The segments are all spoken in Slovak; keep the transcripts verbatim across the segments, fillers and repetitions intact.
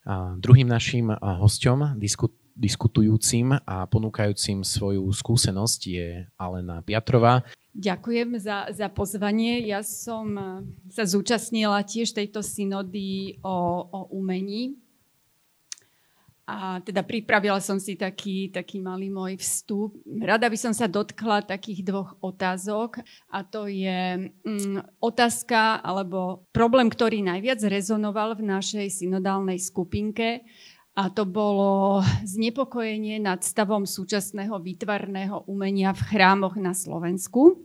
A druhým naším hosťom, diskut, diskutujúcim a ponúkajúcim svoju skúsenosť je Alena Piatrová. Ďakujem za, za pozvanie. Ja som sa zúčastnila tiež tejto synody o, o umení. A teda pripravila som si taký, taký malý môj vstup. Rada by som sa dotkla takých dvoch otázok. A to je um, otázka, alebo problém, ktorý najviac rezonoval v našej synodálnej skupinke. A to bolo znepokojenie nad stavom súčasného výtvarného umenia v chrámoch na Slovensku.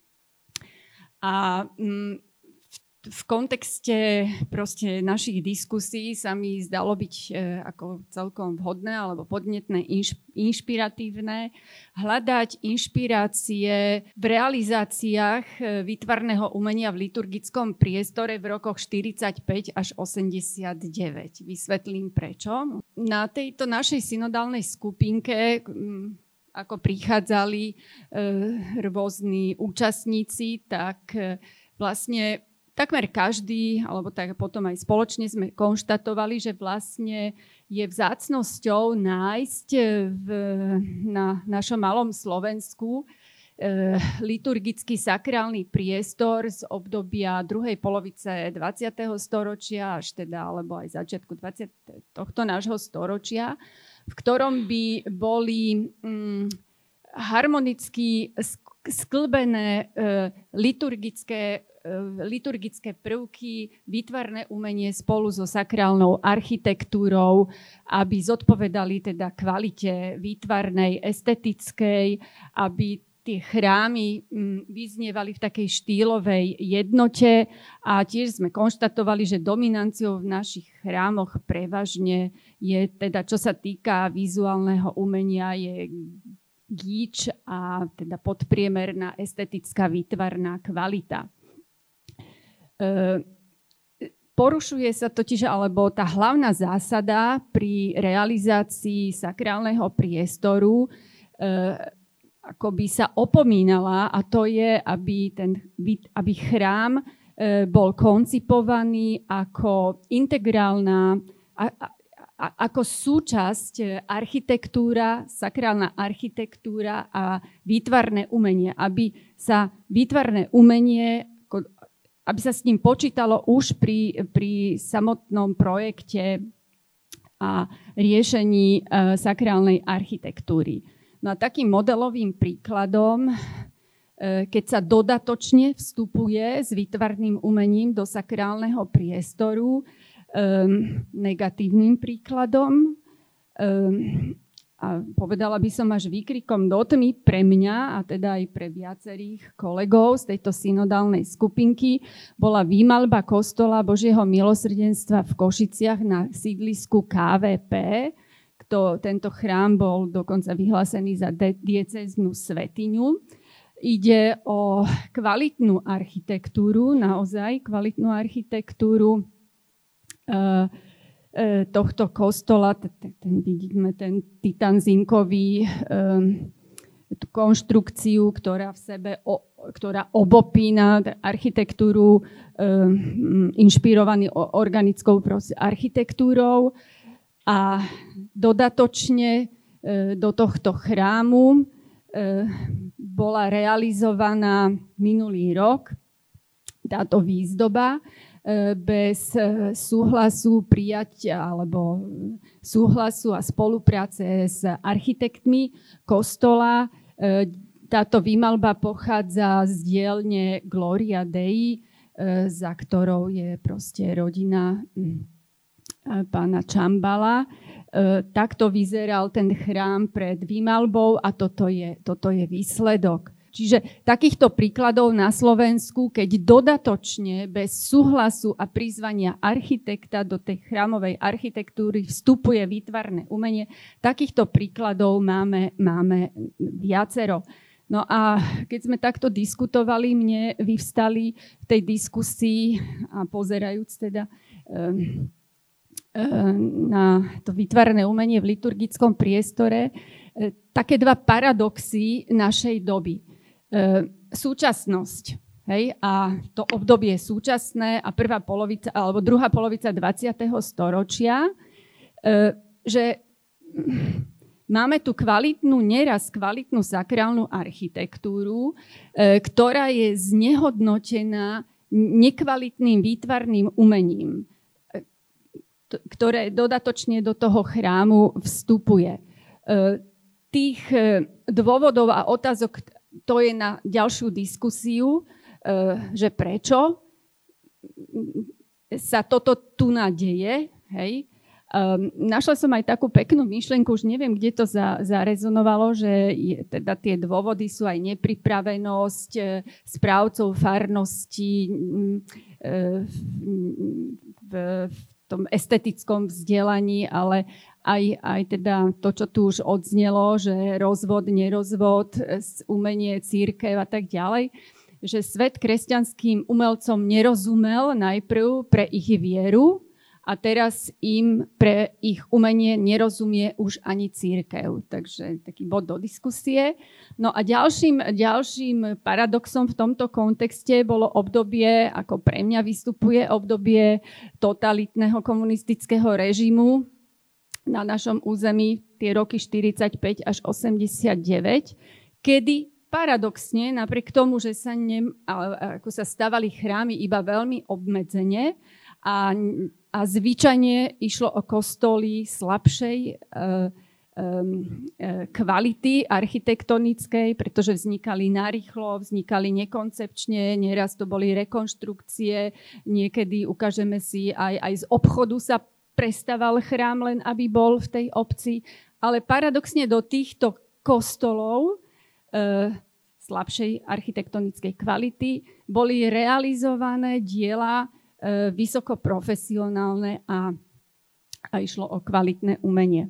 A mm, v kontexte proste našich diskusí sa mi zdalo byť e, ako celkom vhodné alebo podnetné, inš, inšpiratívne hľadať inšpirácie v realizáciách e, výtvarného umenia v liturgickom priestore v rokoch štyridsaťpäť až osemdesiatdeväť. Vysvetlím prečo. Na tejto našej synodálnej skupinke m, ako prichádzali e, rôzni účastníci, tak e, vlastne takmer každý, alebo tak potom aj spoločne sme konštatovali, že vlastne je vzácnosťou nájsť v, na našom malom Slovensku e, liturgický sakrálny priestor z obdobia druhej polovice dvadsiateho storočia až teda, alebo aj začiatku dvadsiateho tohto nášho storočia, v ktorom by boli mm, harmonicky sklbené e, liturgické liturgické prvky, výtvarné umenie spolu so sakrálnou architektúrou, aby zodpovedali teda kvalite výtvarnej, estetickej, aby tie chrámy vyznievali v takej štýlovej jednote a tiež sme konštatovali, že dominanciou v našich chrámoch prevažne je teda, čo sa týka vizuálneho umenia, je gíč a teda podpriemerná estetická výtvarná kvalita. Porušuje sa totiž, alebo tá hlavná zásada pri realizácii sakrálneho priestoru ako by sa opomínala, a to je, aby, ten, aby chrám bol koncipovaný ako integrálna, a, a, ako súčasť architektúra, sakrálna architektúra a výtvarné umenie, aby sa výtvarné umenie aby sa s ním počítalo už pri, pri samotnom projekte a riešení e, sakrálnej architektúry. No a takým modelovým príkladom, e, keď sa dodatočne vstupuje s výtvarným umením do sakrálneho priestoru, e, negatívnym príkladom, e, a povedala by som až výkrikom do tmy pre mňa a teda aj pre viacerých kolegov z tejto synodálnej skupinky, bola výmaľba kostola Božieho milosrdenstva v Košiciach na sídlisku ká vé pé. Kto, tento chrám bol dokonca vyhlásený za diecéznu svätyňu. Ide o kvalitnú architektúru, naozaj kvalitnú architektúru uh, tohto kostola, ten, vidíme ten titanzinkový, um, tú konštrukciu, ktorá v sebe, o, ktorá obopína architektúru, um, inšpirovaný organickou architektúrou a dodatočne uh, do tohto chrámu uh, bola realizovaná minulý rok táto výzdoba, bez súhlasu, prijatia alebo súhlasu a spolupráce s architektmi kostola. Táto výmaľba pochádza z dielne Gloria Dei, za ktorou je proste rodina pána Čambala. Takto vyzeral ten chrám pred výmaľbou a toto je, toto je výsledok. Čiže takýchto príkladov na Slovensku, keď dodatočne bez súhlasu a prizvania architekta do tej chrámovej architektúry vstupuje výtvarné umenie, takýchto príkladov máme, máme viacero. No a keď sme takto diskutovali, mne vyvstali v tej diskusii a pozerajúc teda um, um, na to výtvarné umenie v liturgickom priestore, um, také dva paradoxy našej doby. E, súčasnosť, hej, a to obdobie súčasné a prvá polovica, alebo druhá polovica dvadsiateho storočia že máme tu kvalitnú, neraz kvalitnú sakrálnu architektúru, ktorá je znehodnotená nekvalitným výtvarným umením, ktoré dodatočne do toho chrámu vstupuje. Tých dôvodov a otázok, to je na ďalšiu diskusiu, že prečo sa toto tu nadeje. Hej. Našla som aj takú peknú myšlienku, už neviem, kde to za, zarezonovalo, že je, teda tie dôvody sú aj nepripravenosť správcov farnosti v, v tom estetickom vzdelaní, ale aj, aj teda to, čo tu už odznelo, že rozvod, nerozvod, umenie, cirkev a tak ďalej, že svet kresťanským umelcom nerozumel najprv pre ich vieru a teraz im pre ich umenie nerozumie už ani cirkev. Takže taký bod do diskusie. No a ďalším, ďalším paradoxom v tomto kontexte bolo obdobie, ako pre mňa vystupuje, obdobie totalitného komunistického režimu na našom území, tie roky štyridsaťpäť až osemdesiatdeväť, kedy paradoxne, napriek tomu, že sa, ne, ako sa stavali chrámy iba veľmi obmedzene a, a zvyčajne išlo o kostoly slabšej e, e, kvality architektonickej, pretože vznikali narýchlo, vznikali nekoncepčne, nieraz to boli rekonštrukcie, niekedy ukážeme si aj, aj z obchodu sa prestával chrám, len aby bol v tej obci. Ale paradoxne do týchto kostolov e, slabšej architektonickej kvality boli realizované diela e, vysokoprofesionálne a, a išlo o kvalitné umenie. E,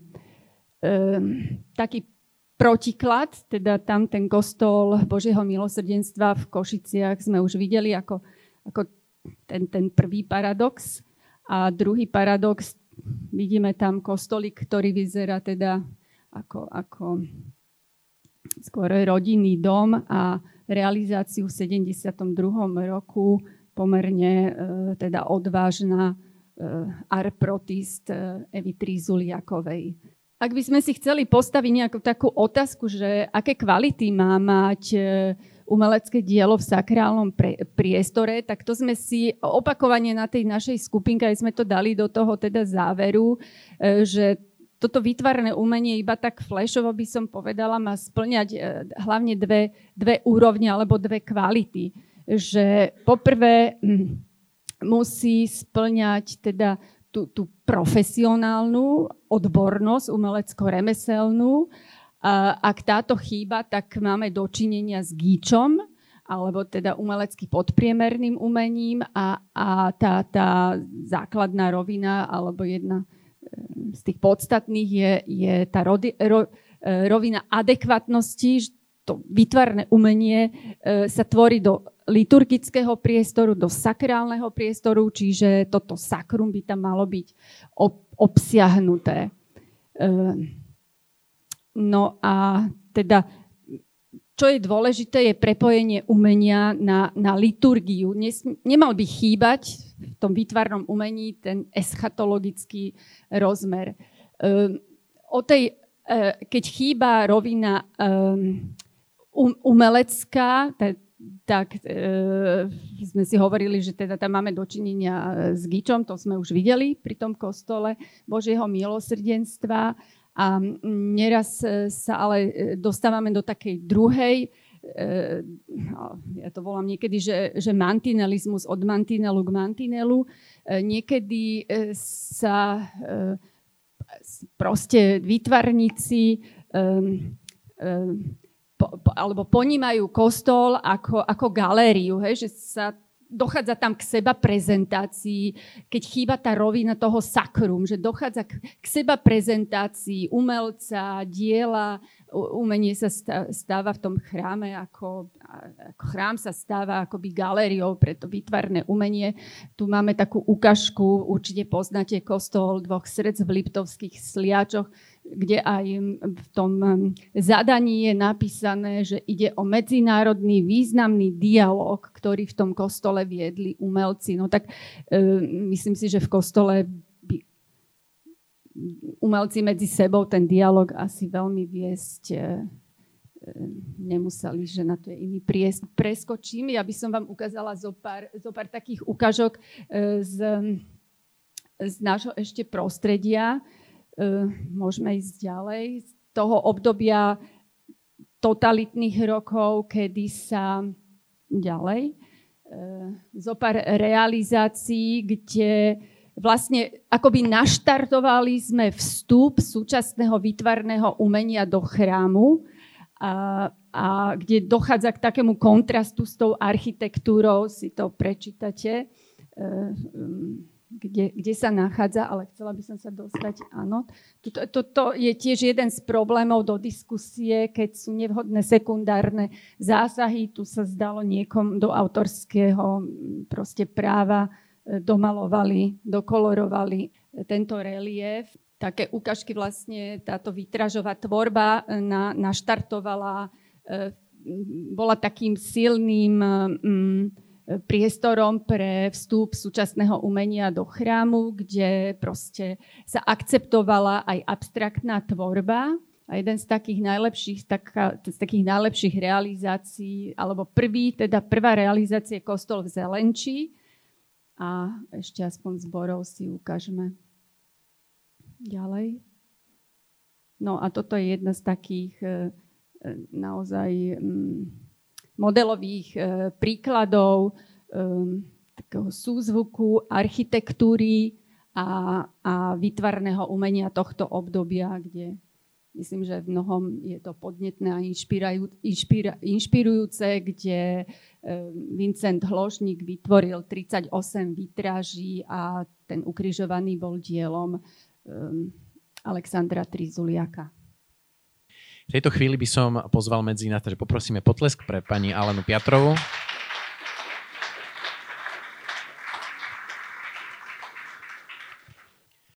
taký protiklad, teda tam ten kostol Božieho milosrdenstva v Košiciach sme už videli ako, ako ten, ten prvý paradox. A druhý paradox, vidíme tam kostolík, ktorý vyzerá teda ako, ako skôr rodinný dom a realizáciu v sedemdesiatom druhom roku pomerne e, teda odvážna e, arprotist e, Evy Trizuliakovej. Ak by sme si chceli postaviť nejakú takú otázku, že aké kvality má mať e, umelecké dielo v sakrálnom pre, priestore, tak to sme si opakovane na tej našej skupinke, aj sme to dali do toho teda záveru, že toto výtvarné umenie iba tak flashovo by som povedala, má spĺňať hlavne dve, dve úrovne alebo dve kvality. Že poprvé musí spĺňať teda tú, tú profesionálnu odbornosť umelecko-remeselnú. Ak táto chýba, tak máme dočinenia s gíčom, alebo teda umelecky podpriemerným umením a, a tá, tá základná rovina, alebo jedna z tých podstatných je, je tá rodi, ro, rovina adekvátnosti. To výtvarné umenie e, sa tvorí do liturgického priestoru, do sakrálneho priestoru, čiže toto sakrum by tam malo byť ob, obsiahnuté. E, No a teda, čo je dôležité, je prepojenie umenia na, na liturgiu. Nes, nemal by chýbať v tom výtvarnom umení ten eschatologický rozmer. Um, o tej, uh, keď chýba rovina um, um, umelecká, tak, tak uh, sme si hovorili, že teda tam máme dočinenia s gíčom, to sme už videli pri tom kostole Božieho milosrdenstva. A neraz sa ale dostávame do takej druhej, ja to volám niekedy, že, že mantinelizmus od mantinelu k mantinelu. Niekedy sa proste výtvarníci alebo ponímajú kostol ako, ako galériu, hej, že sa dochádza tam k seba prezentácii, keď chýba tá rovina toho sakrum, že dochádza k, k seba prezentácii umelca, diela, umenie sa stáva v tom chráme, ako, ako chrám sa stáva akoby galériou pre to výtvarné umenie. Tu máme takú ukážku, určite poznáte kostol Dvoch srdc v Liptovských Sliačoch, kde aj v tom zadaní je napísané, že ide o medzinárodný významný dialog, ktorý v tom kostole viedli umelci. No tak e, myslím si, že v kostole by umelci medzi sebou ten dialog asi veľmi viesť nemuseli, že na to je iný priestor. Preskočím, ja by som vám ukázala zo pár, zo pár takých ukážok z, z nášho ešte prostredia. Môžeme ísť ďalej. Z toho obdobia totalitných rokov, kedy sa ďalej zo pár realizácií, kde vlastne akoby naštartovali sme vstup súčasného výtvarného umenia do chrámu, A, a kde dochádza k takému kontrastu s tou architektúrou, si to prečítate, kde, kde sa nachádza, ale chcela by som sa dostať, áno. Toto, toto je tiež jeden z problémov do diskusie, keď sú nevhodné sekundárne zásahy. Tu sa zdalo niekom do autorského proste práva, domalovali, dokolorovali tento relief. Také ukážky vlastne táto výtražová tvorba na, naštartovala, e, bola takým silným mm, priestorom pre vstup súčasného umenia do chrámu, kde proste sa akceptovala aj abstraktná tvorba. A jeden z takých najlepších, taká, z takých najlepších realizácií, alebo prvý, teda prvá realizácia je kostol v Zelenči. A ešte aspoň zborov si ukážeme. Ďalej. No a toto je jedna z takých e, naozaj m, modelových e, príkladov e, takého súzvuku, architektúry a, a výtvarného umenia tohto obdobia, kde myslím, že v mnohom je to podnetné a inšpirujú, inšpira, inšpirujúce, kde e, Vincent Hložník vytvoril tridsaťosem vitráží a ten ukrižovaný bol dielom Alexandra Trizuliaka. V tejto chvíli by som pozval medzi nás, takže poprosíme potlesk pre pani Alenu Piatrovú.